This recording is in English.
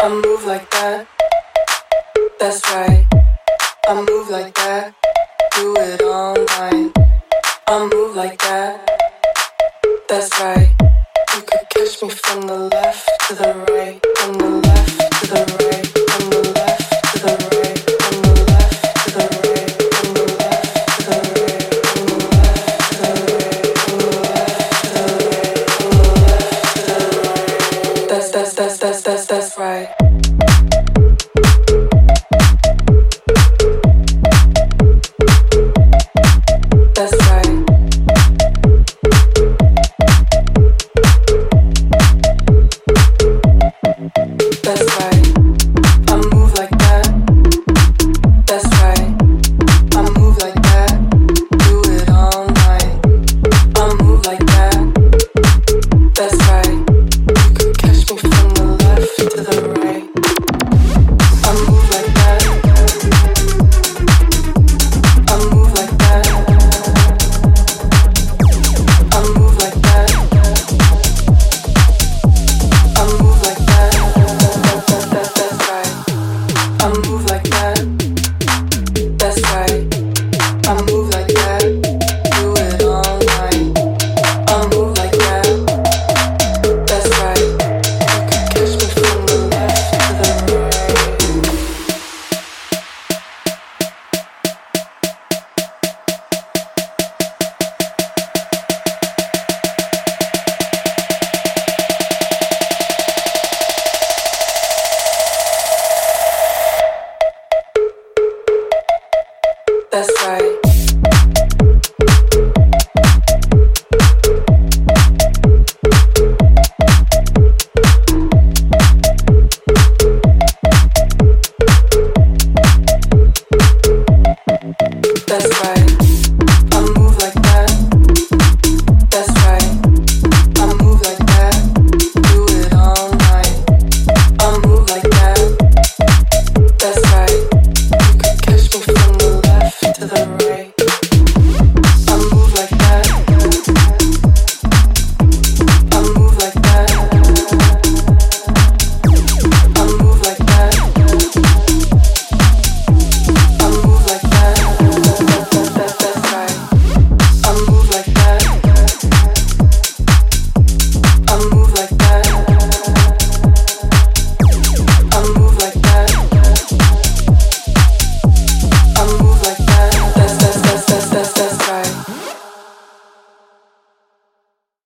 I move like that. That's right. I move like that. Do it all night. I move like that. That's right. You could catch me from the left to the right, from the left to the right, from the left to the right, from the left to the right, from the left to the right, from the left to the right, from the left to the right, from the left to the right. That's right. That's right. That's